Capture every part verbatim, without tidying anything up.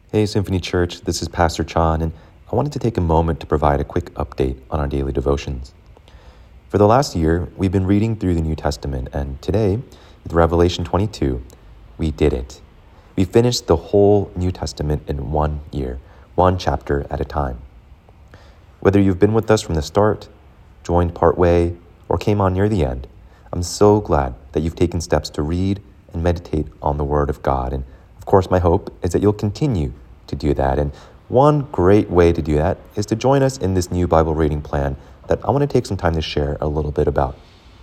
Hey Symphony Church, this is Pastor Chan, and I wanted to take a moment to provide a quick update on our daily devotions. For the last year, we've been reading through the New Testament, and today, with Revelation twenty-two, we did it. We finished the whole New Testament in one year, one chapter at a time. Whether you've been with us from the start, joined partway, or came on near the end, I'm so glad that you've taken steps to read and meditate on the Word of God. And of course, my hope is that you'll continue to do that. And one great way to do that is to join us in this new Bible reading plan that I want to take some time to share a little bit about.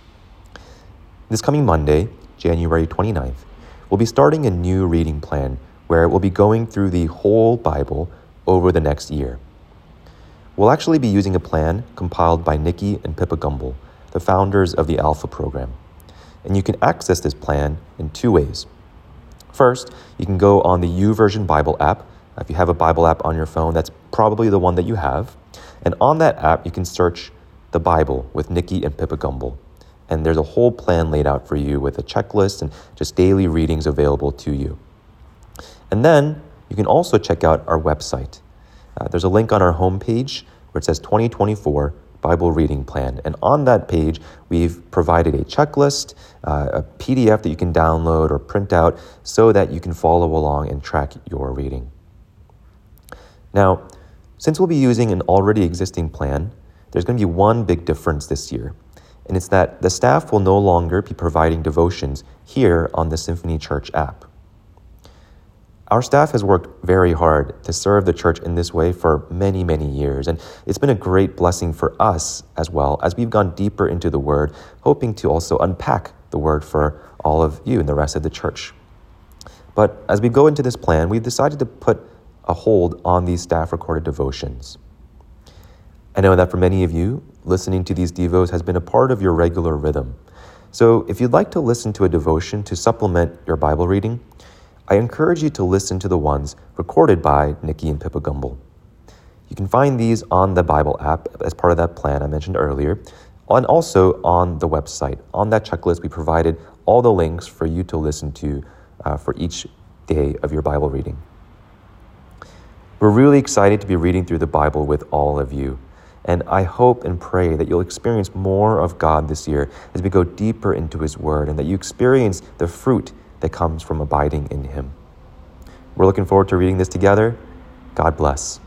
This coming Monday, January twenty-ninth, we'll be starting a new reading plan where we'll be going through the whole Bible over the next year. We'll actually be using a plan compiled by Nikki and Pippa Gumbel, the founders of the Alpha program. And you can access this plan in two ways. First, you can go on the YouVersion Bible app. If you have a Bible app on your phone, that's probably the one that you have. And on that app, you can search the Bible with Nikki and Pippa Gumbel. And there's a whole plan laid out for you with a checklist and just daily readings available to you. And then you can also check out our website. Uh, there's a link on our homepage where it says twenty twenty-four Bible Reading Plan. And on that page, we've provided a checklist, uh, a P D F that you can download or print out so that you can follow along and track your reading. Now, since we'll be using an already existing plan, there's going to be one big difference this year. And it's that the staff will no longer be providing devotions here on the Symphony Church app. Our staff has worked very hard to serve the church in this way for many, many years, and it's been a great blessing for us as well as we've gone deeper into the Word, hoping to also unpack the Word for all of you and the rest of the church. But as we go into this plan, we've decided to put a hold on these staff-recorded devotions. I know that for many of you, listening to these devos has been a part of your regular rhythm. So if you'd like to listen to a devotion to supplement your Bible reading, I encourage you to listen to the ones recorded by Nikki and Pippa Gumbel. You can find these on the Bible app as part of that plan I mentioned earlier, and also on the website. On that checklist, we provided all the links for you to listen to uh, for each day of your Bible reading. We're really excited to be reading through the Bible with all of you, and I hope and pray that you'll experience more of God this year as we go deeper into His Word, and that you experience the fruit that comes from abiding in Him. We're looking forward to reading this together. God bless.